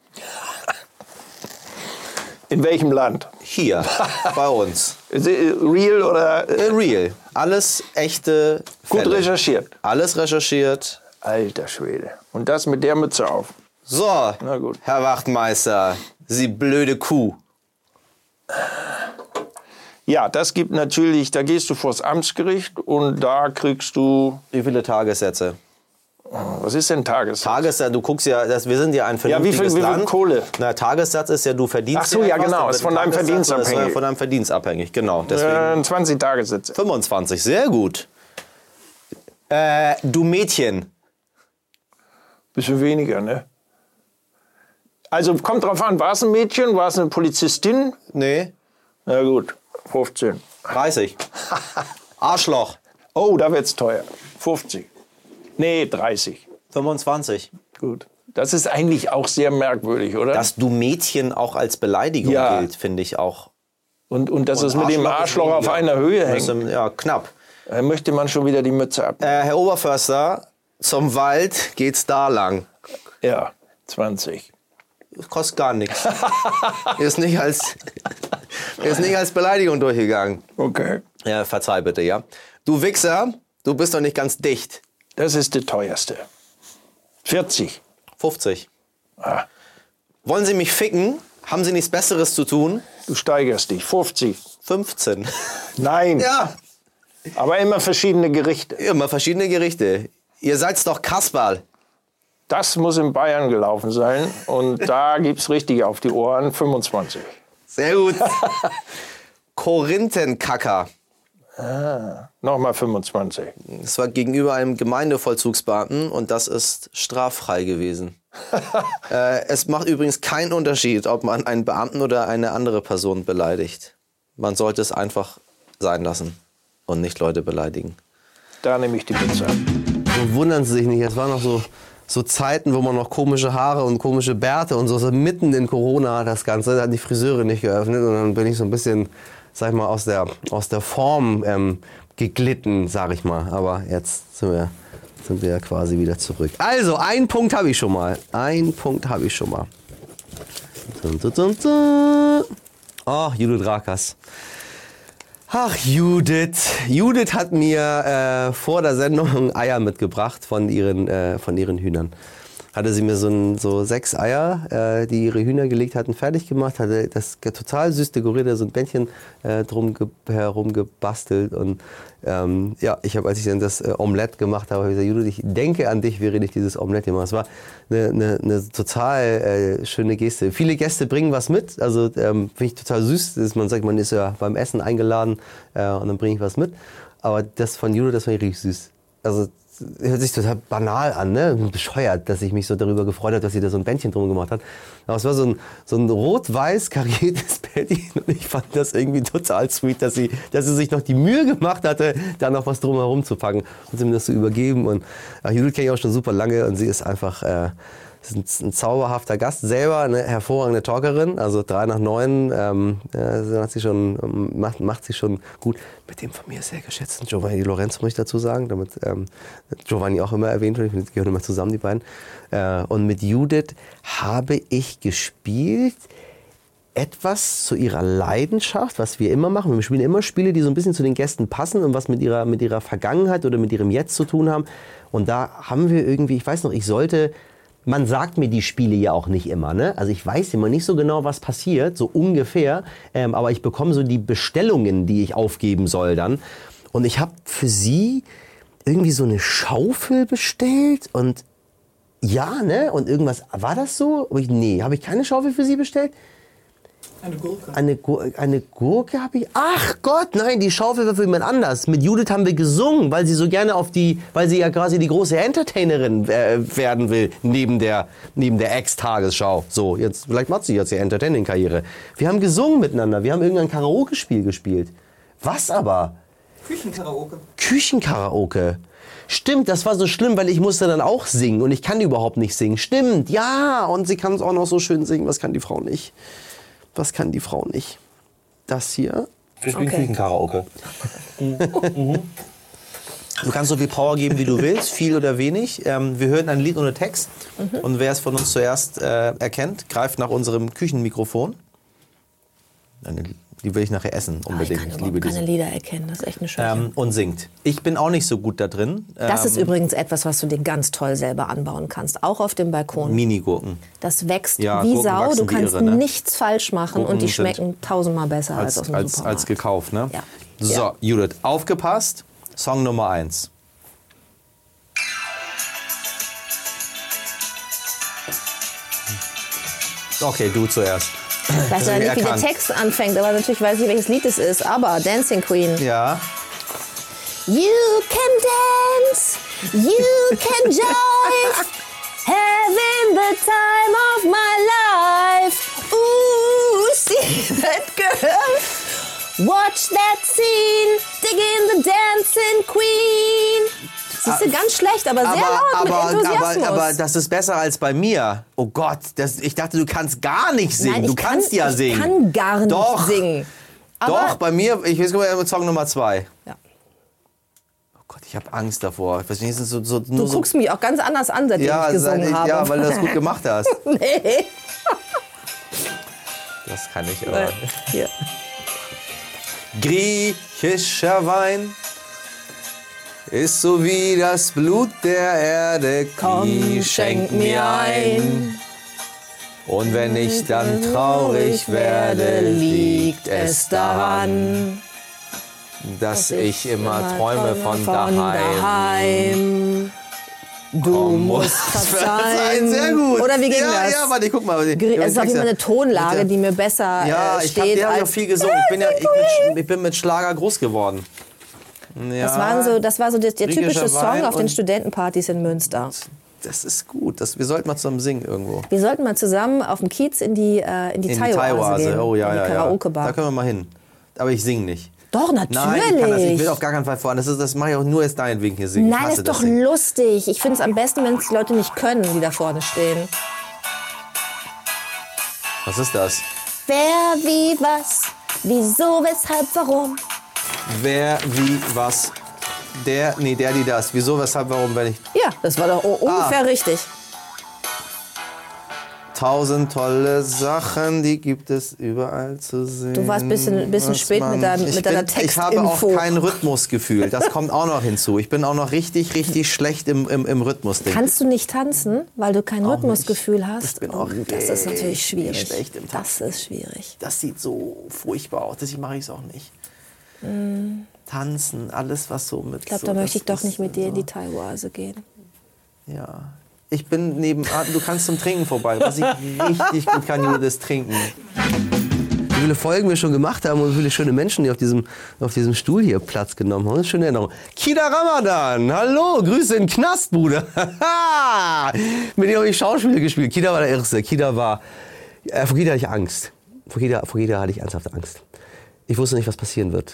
In welchem Land? Hier, bei uns. Real oder? Real. Alles echte Fälle. Gut recherchiert. Alles recherchiert. Alter Schwede. Und das mit der Mütze auf. So, Na gut. Herr Wachtmeister, Sie blöde Kuh. Ja, das gibt natürlich, da gehst du vors Amtsgericht und da kriegst du, Wie viele Tagessätze? was ist denn Tagessatz? Tagessatz, du guckst ja, wir sind ja ein Ja, wie vernünftiges viel Land. Kohle? Na, Tagessatz ist ja, du verdienst Ach so, ja, etwas, genau, dann ist wird von deinem Tagessatz, Verdienst das ist abhängig. Von deinem Verdienst abhängig, genau. Deswegen 20 Tagessätze. 25, sehr gut. Du Mädchen. Bisschen weniger, ne? Also kommt drauf an, war es ein Mädchen, war es eine Polizistin? Nee, Na gut, 15. 30. Arschloch. Oh, da wird's teuer. 50. Nee, 30. 25. Gut. Das ist eigentlich auch sehr merkwürdig, oder? Dass du Mädchen auch als Beleidigung Ja. gilt, finde ich auch. und dass es Und mit dem Arschloch ist Arschloch auf weniger. einer Höhe hängt. Ja, knapp. Da möchte man schon wieder die Mütze ab. Herr Oberförster, zum Wald geht's da lang. Ja, 20. Das kostet gar nichts. Ist nicht als Beleidigung durchgegangen. Okay. Ja, verzeih bitte, ja. Du Wichser, du bist doch nicht ganz dicht. Das ist der teuerste. 40. 50. Ah, Wollen Sie mich ficken? Haben Sie nichts Besseres zu tun? du steigerst dich. 50. 15. Nein. Ja, Aber immer verschiedene Gerichte. immer verschiedene Gerichte. Ihr seid's doch Kasperl. Das muss in Bayern gelaufen sein. Und da gibt's richtig auf die Ohren. 25. Sehr gut. Korinthenkacker. Nochmal 25. Das war gegenüber einem Gemeindevollzugsbeamten und das ist straffrei gewesen. Es macht übrigens keinen Unterschied, ob man einen Beamten oder eine andere Person beleidigt. Man sollte es einfach sein lassen und nicht Leute beleidigen. Da nehme ich die Mütze ab. So wundern Sie sich nicht, es waren noch so Zeiten, wo man noch komische Haare und komische Bärte und so mitten in Corona das Ganze, da hat die Friseure nicht geöffnet und dann bin ich so ein bisschen, sag ich mal, aus der Form geglitten, sag ich mal. Aber jetzt sind wir ja quasi wieder zurück. Also, einen Punkt habe ich schon mal. Oh, Judith Rakers. Ach, Judith. Judith hat mir vor der Sendung Eier mitgebracht von ihren Hühnern. Hatte sie mir so 6 Eier, die ihre Hühner gelegt hatten, fertig gemacht, hatte das total süß dekoriert, so ein Bändchen herum gebastelt. Und ich habe, als ich dann das Omelett gemacht habe, gesagt, Judith, ich denke an dich, während ich dieses Omelett gemacht habe. Es war eine total schöne Geste. Viele Gäste bringen was mit, also finde ich total süß. Man sagt, man ist ja beim Essen eingeladen und dann bringe ich was mit. Aber das von Judith, das fand ich richtig süß. Also hört sich total banal an, ne? Bescheuert, dass ich mich so darüber gefreut habe, dass sie da so ein Bändchen drum gemacht hat. Aber es war so ein rot-weiß kariertes Bändchen und ich fand das irgendwie total sweet, dass sie sich noch die Mühe gemacht hatte, da noch was drumherum zu packen und sie mir das zu übergeben. Und Judith kenne ich auch schon super lange und sie ist einfach ein zauberhafter Gast, selber eine hervorragende Talkerin, also 3 nach 9 macht sie schon gut. Mit dem von mir sehr geschätzten Giovanni Di Lorenzo, muss ich dazu sagen, damit Giovanni auch immer erwähnt wird, die gehören immer zusammen, die beiden. Und mit Judith habe ich gespielt etwas zu ihrer Leidenschaft, was wir immer machen. Wir spielen immer Spiele, die so ein bisschen zu den Gästen passen und was mit ihrer Vergangenheit oder mit ihrem Jetzt zu tun haben. Und da haben wir irgendwie, ich weiß noch, man sagt mir die Spiele ja auch nicht immer, ne? Also ich weiß immer nicht so genau, was passiert, so ungefähr. Aber ich bekomme so die Bestellungen, die ich aufgeben soll dann. Und ich habe für sie irgendwie so eine Schaufel bestellt und ja, ne? Und irgendwas, war das so? Nee, habe ich keine Schaufel für sie bestellt? Eine Gurke. Eine Gurke habe ich. Ach Gott, nein, die Schaufel war für jemand anders. Mit Judith haben wir gesungen, weil sie so gerne weil sie ja quasi die große Entertainerin werden will, neben der Ex-Tagesschau. So, jetzt, vielleicht macht sie jetzt ihre Entertaining-Karriere. Wir haben gesungen miteinander, wir haben irgendein Karaoke-Spiel gespielt. Was aber? Küchenkaraoke. Stimmt, das war so schlimm, weil ich musste dann auch singen und ich kann überhaupt nicht singen. Stimmt, ja, und sie kann es auch noch so schön singen, was kann die Frau nicht? Was kann die Frau nicht? Das hier. Wir spielen Küchenkaraoke. Du kannst so viel Power geben, wie du willst, viel oder wenig. Wir hören ein Lied ohne Text. Und wer es von uns zuerst erkennt, greift nach unserem Küchenmikrofon. Die will ich nachher essen, unbedingt. Ich kann überhaupt keine Lieder erkennen, das ist echt eine Schwäche. Und singt. Ich bin auch nicht so gut da drin. Das ist übrigens etwas, was du dir ganz toll selber anbauen kannst, auch auf dem Balkon. Minigurken. Das wächst Ja, wie Gurken Sau, wachsen du wie kannst irre, ne? nichts falsch machen und die schmecken 1000-mal besser als aus dem Supermarkt. Als gekauft, ne? Ja. So, Ja. Judith, aufgepasst. Song Nummer 1. Okay, du zuerst. Ich weiß ja nicht, wie der Text anfängt, aber natürlich weiß ich, welches Lied es ist. Aber Dancing Queen. Ja. You can dance, you can jive, having the time of my life. Ooh, see that girl, watch that scene, dig in the dancing queen. Siehst du, ganz schlecht, aber sehr laut mit Enthusiasmus. Aber das ist besser als bei mir. Oh Gott, ich dachte, du kannst gar nicht singen. Nein, du kannst ja singen. Ich kann gar nicht Doch. singen. Doch, bei mir, ich weiß gar nicht, Song Nummer 2. Ja. Oh Gott, ich habe Angst davor. Ich weiß nicht, Du guckst mich auch ganz anders an, seitdem ich gesungen habe. Ja, weil du das gut gemacht hast. Nee. Das kann ich aber. Hier. Griechischer Wein ist so wie das Blut der Erde. Komm, schenk mir ein. Und wenn ich dann traurig werde, liegt es daran, dass ich immer träume von daheim. Du musst verzeihen. Sehr gut. Oder wie ging das? Ja, warte, guck mal. Es ist auf jeden Fall eine Tonlage, die mir besser steht. Ja, ich habe auch viel gesungen. Ich bin mit Schlager groß geworden. Ja, das war so der typische griechischer Song Wein auf den und- Studentenpartys in Münster. Das ist gut. Wir sollten mal zusammen singen irgendwo. Wir sollten mal zusammen auf dem Kiez in die Thai-Oase gehen. Oh ja, in die ja, ja. Karaoke-Bar. Da können wir mal hin. Aber ich singe nicht. Doch, natürlich. Nein, ich kann das. Ich will auf gar keinen Fall fahren. Das mache ich auch nur erst deinetwegen hier singen. Nein, ist doch lustig. Ich finde es am besten, wenn es die Leute nicht können, die da vorne stehen. Was ist das? Wer, wie, was, wieso, weshalb, warum. Wer, wie, was? Der, die, das. Wieso, weshalb, warum, wenn ich... Ja, das war doch ungefähr richtig. 1000 tolle Sachen, die gibt es überall zu sehen. Du warst ein bisschen spät mit deiner Textinfo. Ich habe auch kein Rhythmusgefühl. Das kommt auch noch hinzu. Ich bin auch noch richtig schlecht im Rhythmusding. Kannst du nicht tanzen, weil du kein Rhythmusgefühl hast? Ich bin auch das ist natürlich schwierig. schlecht im Tanzen. Das ist schwierig. Das sieht so furchtbar aus. Deswegen mache ich es auch nicht. Tanzen, alles was so mit... Ich glaube, da möchte ich doch nicht mit dir in die Thai-Oase gehen. Ja. Ich bin du kannst zum Trinken vorbei. Was ich richtig gut kann, nur das Trinken. Wie viele Folgen wir schon gemacht haben und wie viele schöne Menschen, die auf diesem Stuhl hier Platz genommen haben. Das ist eine schöne Erinnerung. Kida Ramadan, hallo, Grüße in den Knast, Bruder. Mit dem habe ich Schauspieler gespielt. Kida war der Erste. Vor Kida hatte ich Angst. Vor Kida hatte ich ernsthafte Angst. Ich wusste nicht, was passieren wird.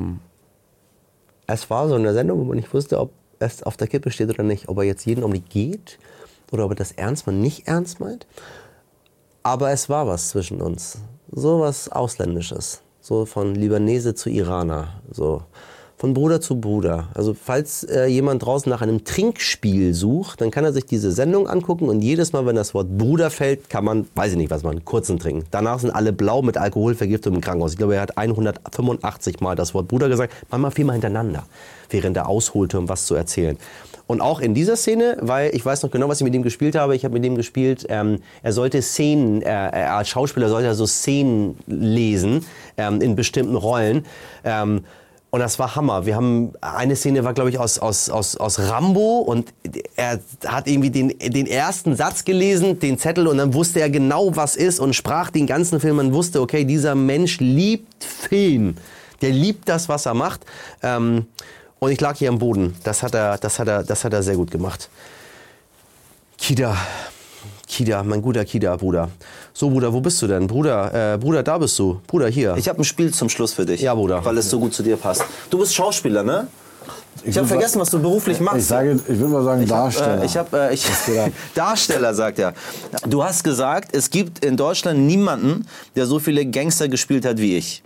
Es war so eine Sendung, wo man nicht wusste, ob es auf der Kippe steht oder nicht. Ob er jetzt jeden um die geht oder ob er das ernst meint, nicht ernst meint. Aber es war was zwischen uns. So was Ausländisches. So von Libanese zu Iraner. So von Bruder zu Bruder. Also falls jemand draußen nach einem Trinkspiel sucht, dann kann er sich diese Sendung angucken und jedes Mal, wenn das Wort Bruder fällt, kann man, weiß ich nicht was, einen kurzen trinken. Danach sind alle blau mit Alkoholvergiftung im Krankenhaus. Ich glaube, er hat 185 Mal das Wort Bruder gesagt, manchmal viermal hintereinander, während er ausholte, um was zu erzählen. Und auch in dieser Szene, weil ich weiß noch genau, was ich mit ihm gespielt habe. Ich habe mit ihm gespielt, er sollte Szenen, als Schauspieler sollte er so Szenen lesen in bestimmten Rollen. Und das war Hammer. Wir haben, eine Szene war, glaube ich, aus Rambo und er hat irgendwie den ersten Satz gelesen, den Zettel, und dann wusste er genau, was ist und sprach den ganzen Film. Man wusste, okay, dieser Mensch liebt Film. Der liebt das, was er macht. Und ich lag hier am Boden. Das hat er sehr gut gemacht. Kida, mein guter Kida, Bruder. So, Bruder, wo bist du denn? Bruder, da bist du. Bruder, hier. Ich habe ein Spiel zum Schluss für dich. Ja, Bruder. Weil es so gut zu dir passt. Du bist Schauspieler, ne? Ich habe vergessen, was du beruflich machst. Ich würde mal sagen Darsteller. Darsteller, sagt er. Du hast gesagt, es gibt in Deutschland niemanden, der so viele Gangster gespielt hat wie ich.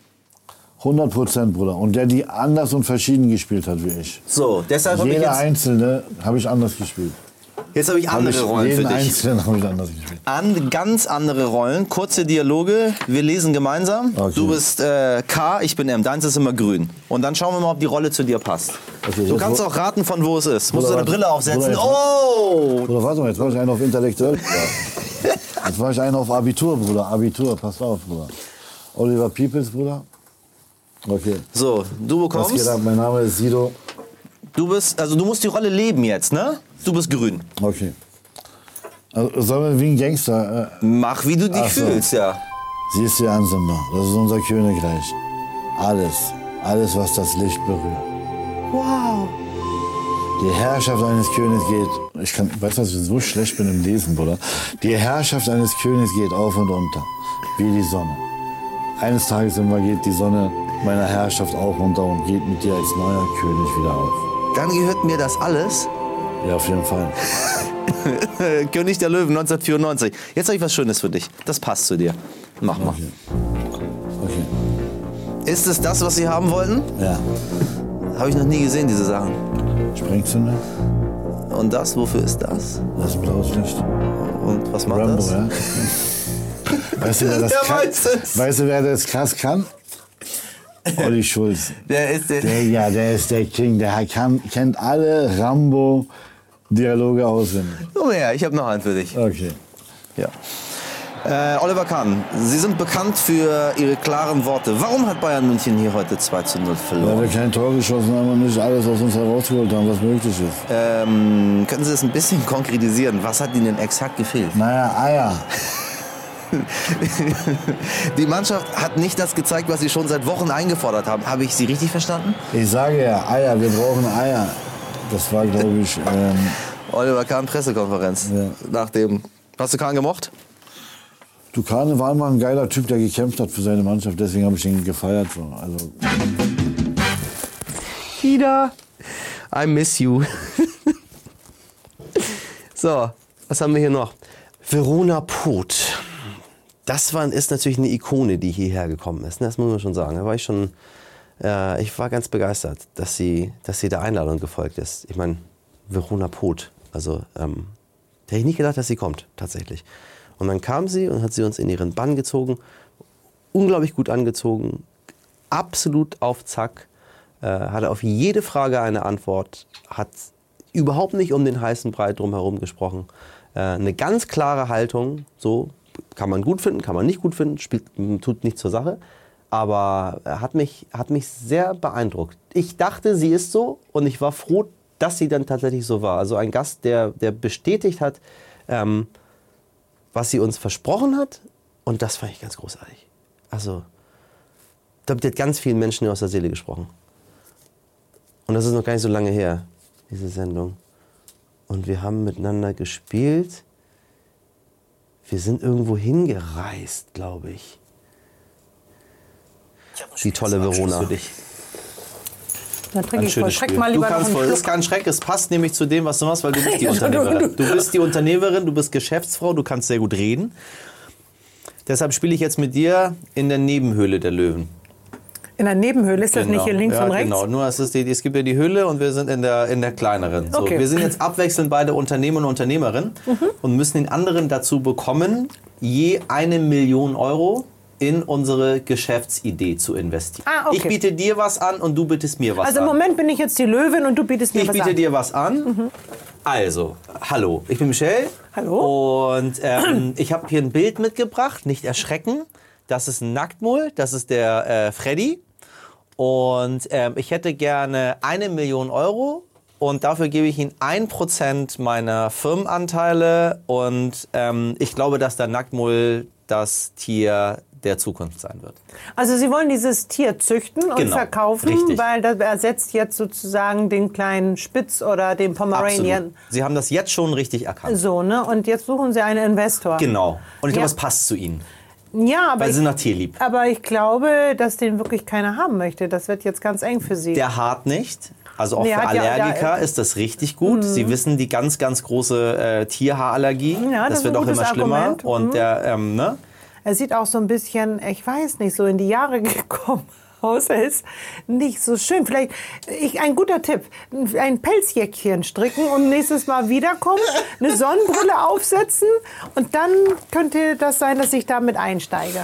100%, Bruder. Und der die anders und verschieden gespielt hat wie ich. So, deshalb habe ich Jeder jetzt... Einzelne habe ich anders gespielt. Jetzt habe ich andere Rollen für Jeden dich. Einzelnen habe ich anders gespielt. Ganz andere Rollen, kurze Dialoge, wir lesen gemeinsam. Okay. Du bist K, ich bin M, deins ist immer grün. Und dann schauen wir mal, ob die Rolle zu dir passt. Okay, Du kannst auch raten, von wo es ist. Musst du Bruder, deine Brille aufsetzen. Bruder, Oh! Bruder, warte mal, jetzt war ich einen auf intellektuell. Jetzt war ich einen auf Abitur, Bruder. Abitur, pass auf, Bruder. Oliver Peoples, Bruder. Okay. So, du Was geht bekommst... ab? Mein Name ist Sido. Du musst die Rolle leben jetzt, ne? Du bist grün. Okay. Also, sollen wir wie ein Gangster... Mach, wie du dich Ach so. fühlst, ja. Sie ist die Ansimba. Das ist unser Königreich. Alles, was das Licht berührt. Wow. Die Herrschaft eines Königs geht... Weißt du, was ich so schlecht bin im Lesen, Bruder? Die Herrschaft eines Königs geht auf und unter, wie die Sonne. Eines Tages immer geht die Sonne meiner Herrschaft auch runter und geht mit dir als neuer König wieder auf. Dann gehört mir das alles. Ja, auf jeden Fall. König der Löwen 1994. Jetzt habe ich was Schönes für dich. Das passt zu dir. Mach mal. Okay. Ist es das, was Sie haben wollten? Ja. Habe ich noch nie gesehen, diese Sachen. Sprengzünder? Und das, wofür ist das? Das ist ein blaues Licht. Und was macht Rambo, das? ja? Weißt du, wer das Der kann? weiß es. Weißt du, wer das krass kann? Olli Schulz. Der ist der... Der ist der King. Der kennt alle Rambo-Dialoge auswendig. Komm her, ich habe noch einen für dich. Okay. Ja. Oliver Kahn, Sie sind bekannt für Ihre klaren Worte. Warum hat Bayern München hier heute 2:0 Weil verloren? wir kein Tor geschossen haben und nicht alles aus uns herausgeholt haben, was möglich ist. Können Sie das ein bisschen konkretisieren? Was hat Ihnen exakt gefehlt? Naja, Eier. Die Mannschaft hat nicht das gezeigt, was Sie schon seit Wochen eingefordert haben. Habe ich Sie richtig verstanden? Ich sage ja, Eier, wir brauchen Eier. Das war, glaube ich, Oliver Kahn, Pressekonferenz. Ja. Nach dem... Hast du Kahn gemocht? Du, Karneval war ein geiler Typ, der gekämpft hat für seine Mannschaft. Deswegen habe ich ihn gefeiert. So. Also. Ida, I miss you. So, was haben wir hier noch? Verona Poth. Das ist natürlich eine Ikone, die hierher gekommen ist. Das muss man schon sagen. Da war ich war ganz begeistert, dass sie der Einladung gefolgt ist. Ich meine, Verona Poth. Also, hätte ich nicht gedacht, dass sie kommt, tatsächlich. Und dann kam sie und hat sie uns in ihren Bann gezogen. Unglaublich gut angezogen. Absolut auf Zack. Hatte auf jede Frage eine Antwort. Hat überhaupt nicht um den heißen Brei drumherum gesprochen. Eine ganz klare Haltung. So kann man gut finden, kann man nicht gut finden. Tut nichts zur Sache. Aber hat mich sehr beeindruckt. Ich dachte, sie ist so. Und ich war froh, dass sie dann tatsächlich so war. Also ein Gast, der bestätigt hat, was sie uns versprochen hat. Und das fand ich ganz großartig. Also, ich glaube, die hat ganz vielen Menschen aus der Seele gesprochen. Und das ist noch gar nicht so lange her, diese Sendung. Und wir haben miteinander gespielt. Wir sind irgendwo hingereist, glaube ich. Die tolle Verona. Für dich. Dann trinke ich voll. Schreck mal lieber noch Das ist kein Schreck, es passt nämlich zu dem, was du machst, weil du bist die Unternehmerin. Du bist die Unternehmerin, du bist Geschäftsfrau, du kannst sehr gut reden. Deshalb spiele ich jetzt mit dir in der Nebenhöhle der Löwen. In der Nebenhöhle, ist das nicht hier links und rechts? Genau, nur es gibt ja die Hülle und wir sind in der kleineren. So, Okay. Wir sind jetzt abwechselnd beide Unternehmer und Unternehmerin und müssen den anderen dazu bekommen, je 1 Million Euro in unsere Geschäftsidee zu investieren. Ah, okay. Ich biete dir was an und du bietest mir was Also an. im Moment bin ich jetzt die Löwin und du bietest mir Ich was biete an. dir was an. Also, hallo, ich bin Michelle. Hallo. Und ich habe hier ein Bild mitgebracht, nicht erschrecken. Das ist ein Nacktmull, das ist der Freddy. Und ich hätte gerne 1 Million Euro und dafür gebe ich Ihnen 1% meiner Firmenanteile. Und ich glaube, dass der Nacktmull das Tier der Zukunft sein wird. Also Sie wollen dieses Tier züchten und Genau, verkaufen, richtig. weil das ersetzt jetzt sozusagen den kleinen Spitz oder den Pomeranian. Absolut. Sie haben das jetzt schon richtig erkannt. So, ne? Und jetzt suchen Sie einen Investor. Genau. Und ich glaube, Ja. es passt zu Ihnen. Ja, aber Weil Sie sind nach Tierlieb. aber ich glaube, dass den wirklich keiner haben möchte. Das wird jetzt ganz eng für Sie. Der hart nicht. Also auch Nee, für hat ja- Allergiker ist das richtig gut. Sie wissen die ganz, ganz große Tierhaarallergie. Ja, das ist wird ein auch gutes immer schlimmer. Argument. Und der, ne? Er sieht auch so ein bisschen, ich weiß nicht, so in die Jahre gekommen aus. Er ist nicht so schön. Vielleicht, ein guter Tipp, ein Pelzjäckchen stricken und nächstes Mal wiederkommen, eine Sonnenbrille aufsetzen und dann könnte das sein, dass ich damit einsteige.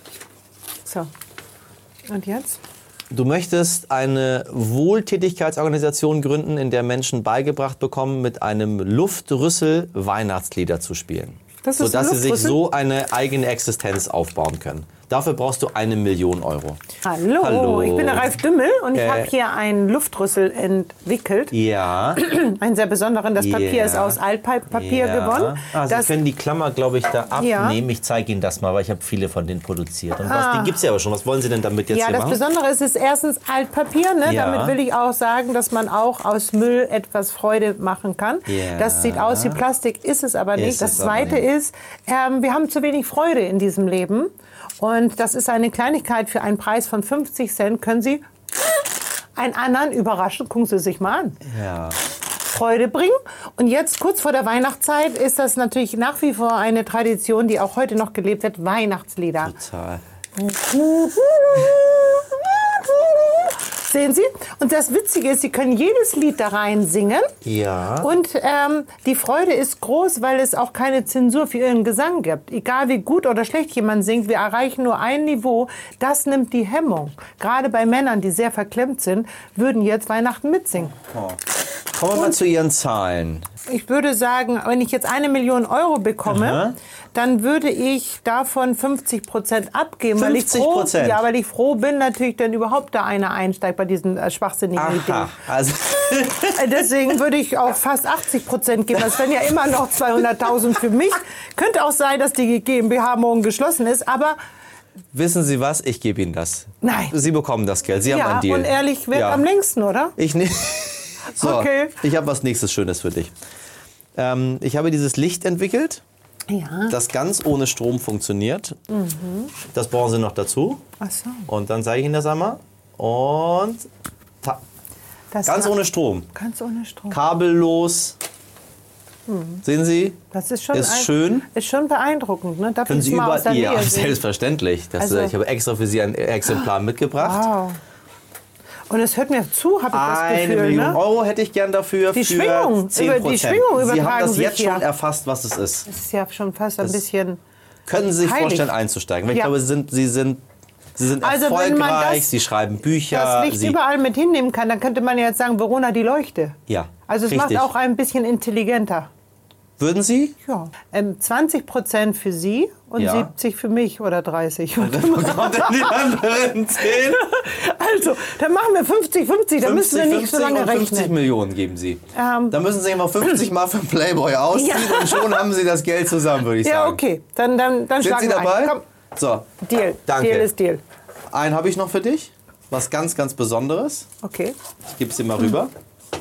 So. Und jetzt? Du möchtest eine Wohltätigkeitsorganisation gründen, in der Menschen beigebracht bekommen, mit einem Luftrüssel Weihnachtslieder zu spielen. Das ist sodass ein sie sich Luftrüssel? so eine eigene Existenz aufbauen können. Dafür brauchst du 1 Million Euro. Hallo, Hallo. ich bin der Ralf Dümmel und ich habe hier einen Luftrüssel entwickelt. Ja. Einen sehr besonderen. Das Papier Ja. ist aus Altpapier gewonnen. Ah, Sie können die Klammer, glaube ich, da Ja. abnehmen. Ich zeige Ihnen das mal, weil ich habe viele von denen produziert. Und die gibt es ja aber schon. Was wollen Sie denn damit jetzt Ja, hier das machen? Besondere ist, es ist erstens Altpapier. Ne? Ja. Damit will ich auch sagen, dass man auch aus Müll etwas Freude machen kann. Ja. Das sieht aus wie Plastik, ist es aber nicht. Ist Das es aber Zweite nicht. ist, wir haben zu wenig Freude in diesem Leben. Und das ist eine Kleinigkeit für einen Preis von 50 Cent. Können Sie einen anderen überraschen? Gucken Sie sich mal an. Ja. Freude bringen. Und jetzt, kurz vor der Weihnachtszeit, ist das natürlich nach wie vor eine Tradition, die auch heute noch gelebt wird. Weihnachtslieder. Total. Sehen Sie? Und das Witzige ist, Sie können jedes Lied da rein singen. Ja. Und die Freude ist groß, weil es auch keine Zensur für Ihren Gesang gibt. Egal wie gut oder schlecht jemand singt, wir erreichen nur ein Niveau. Das nimmt die Hemmung. Gerade bei Männern, die sehr verklemmt sind, würden jetzt Weihnachten mitsingen. Kommen wir mal zu Ihren Zahlen. Ich würde sagen, wenn ich jetzt 1 Million Euro bekomme, dann würde ich davon 50% abgeben. 50%? Weil ich froh bin, natürlich, wenn überhaupt da einer einsteigt bei diesen schwachsinnigen Ideen. Aha. Also Deswegen würde ich auch fast 80% geben. Das wären ja immer noch 200.000 für mich. Könnte auch sein, dass die GmbH morgen geschlossen ist, aber wissen Sie was? Ich gebe Ihnen das. Nein. Sie bekommen das Geld. Sie haben ja, einen Deal. und ehrlich, wer Ja. am längsten, oder? Ich nicht. So, Okay. ich habe was nächstes Schönes für dich. Ich habe dieses Licht entwickelt Ja. das ganz ohne Strom funktioniert. Das brauchen Sie noch dazu. Ach so. Und dann zeige ich Ihnen das einmal. Und ganz ohne Strom. Ganz ohne Strom. Kabellos. Sehen Sie? Das ist schon, schön. Ist schon beeindruckend. Ne? Darf Können ich Sie mal aus der ja, Nähe sehen? selbstverständlich. Also- Ich habe extra für Sie ein Exemplar mitgebracht. Wow. Und es hört mir zu, habe ich das Gefühl. 1 Million ne? Euro hätte ich gern dafür Die für Schwingung, 10%. über die Schwingung Sie haben übertragen das sich jetzt hier. schon erfasst, was es ist. Das ist ja schon fast ein bisschen... Können Sie sich heilig. vorstellen, einzusteigen? Weil ich Ja. glaube, Sie sind Also wenn man erfolgreich, das- Sie schreiben Bücher. das Licht Sie, überall mit hinnehmen kann, dann könnte man ja jetzt sagen, Verona, die Leuchte. ja, Also es richtig. macht auch ein bisschen intelligenter. Würden Sie? Ja. 20% für Sie und Ja. 70 für mich oder 30. Kommt denn die anderen 10? Also, dann machen wir 50-50, da müssen wir nicht so lange und 50 rechnen. Millionen geben Sie. Ähm, Da müssen Sie immer 50 Mal für Playboy ausziehen Ja. und schon haben Sie das Geld zusammen, würde ich Ja, sagen. okay, dann Sind schlagen Sie wir dabei? ein. Komm, So, Deal. Danke. Deal ist Deal. einen habe ich noch für dich. Was ganz, ganz Besonderes. Okay. Ich gebe es dir mal rüber.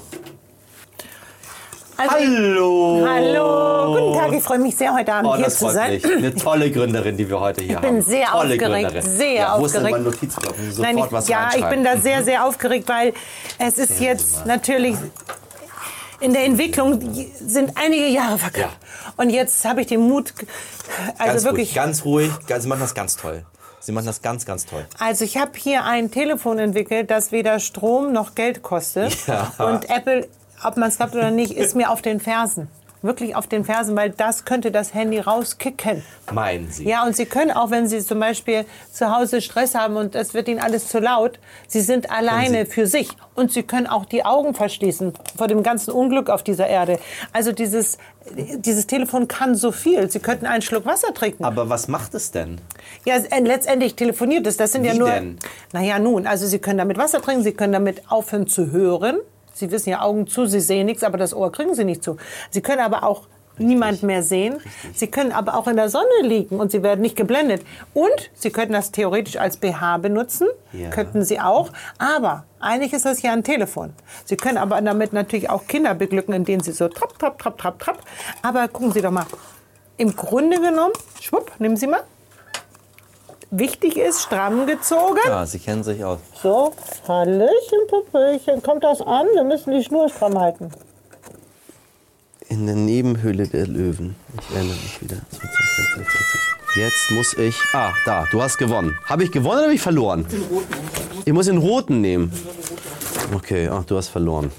Also, Hallo! Hallo, guten Tag, ich freue mich sehr, heute Abend Oh, hier das zu freut sein. mich. Eine tolle Gründerin, die wir heute hier Ich haben. bin sehr tolle aufgeregt, Gründerin. sehr ja, wo ist denn aufgeregt. mein Notizblock? Ich muss sofort Nein, was ja, ich reinschreiben. bin da sehr, sehr aufgeregt, weil es ist jetzt natürlich in der Entwicklung sind einige Jahre vergangen. Und jetzt habe ich den Mut, also Ganz wirklich. ruhig, ganz ruhig. Sie machen das ganz toll. Sie machen das ganz, ganz toll. Also ich habe hier ein Telefon entwickelt, das weder Strom noch Geld kostet. Ja. Und Apple, ob man es glaubt oder nicht, ist mir auf den Fersen. Wirklich auf den Fersen, weil das könnte das Handy rauskicken. Meinen Sie? Ja, und Sie können auch, wenn Sie zum Beispiel zu Hause Stress haben und es wird Ihnen alles zu laut, Sie sind alleine für sich. Und Sie können auch die Augen verschließen vor dem ganzen Unglück auf dieser Erde. Also dieses Telefon kann so viel. Sie könnten einen Schluck Wasser trinken. Aber was macht es denn? Ja, letztendlich telefoniert es. Das sind ja Wie nur. denn? Naja, nun, also Sie können damit Wasser trinken, Sie können damit aufhören zu hören. Sie wissen ja, Augen zu, Sie sehen nichts, aber das Ohr kriegen Sie nicht zu. Sie können aber auch niemand mehr sehen. Sie können aber auch in der Sonne liegen und Sie werden nicht geblendet. Und Sie könnten das theoretisch als BH benutzen, Ja. könnten Sie auch. Aber eigentlich ist das ja ein Telefon. Sie können aber damit natürlich auch Kinder beglücken, indem Sie so trapp, trapp, trapp, trapp, trapp. Aber gucken Sie doch mal. Im Grunde genommen, schwupp, nehmen Sie mal. Wichtig ist, stramm gezogen. Ja, Sie kennen sich aus. So, Hallöchen, Puppelchen, kommt das an? Wir müssen die Schnur stramm halten. In der Nebenhöhle der Löwen. Ich erinnere mich wieder. Jetzt muss ich... Ah, da, du hast gewonnen. Habe ich gewonnen oder habe ich verloren? Ich muss den roten nehmen. Okay, ach, du hast verloren.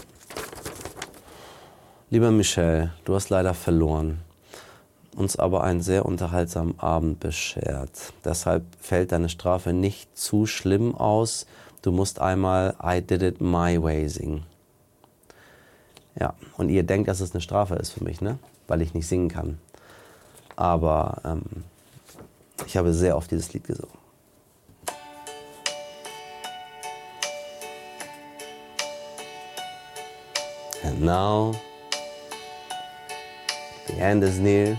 Lieber Michel, du hast leider verloren. Uns aber einen sehr unterhaltsamen Abend beschert. Deshalb fällt deine Strafe nicht zu schlimm aus. Du musst einmal I Did It My Way singen. Ja, und ihr denkt, dass es eine Strafe ist für mich, ne? Weil ich nicht singen kann. Aber ich habe sehr oft dieses Lied gesungen. And now, the end is near.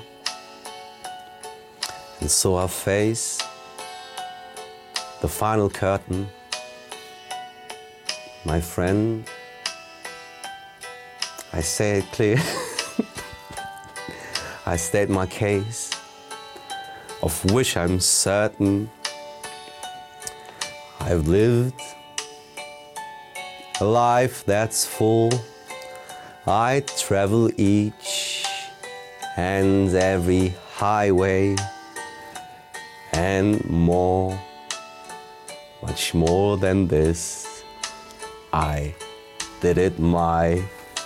And so I face the final curtain. My friend, I say it clear. I state my case, of which I'm certain. I've lived a life that's full. I travel each and every highway and more, much more than this. I did it my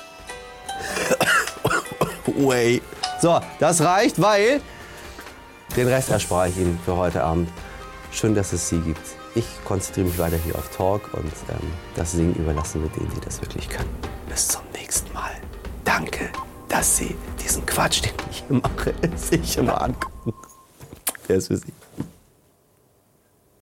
way. So, das reicht, weil den Rest erspare ich Ihnen für heute Abend. Schön, dass es Sie gibt. Ich konzentriere mich weiter hier auf Talk und das Singen überlassen wir denen, die das wirklich können. Bis zum nächsten Mal. Danke, dass Sie diesen Quatsch, den ich hier mache, sich immer angucken. Der ist für Sie.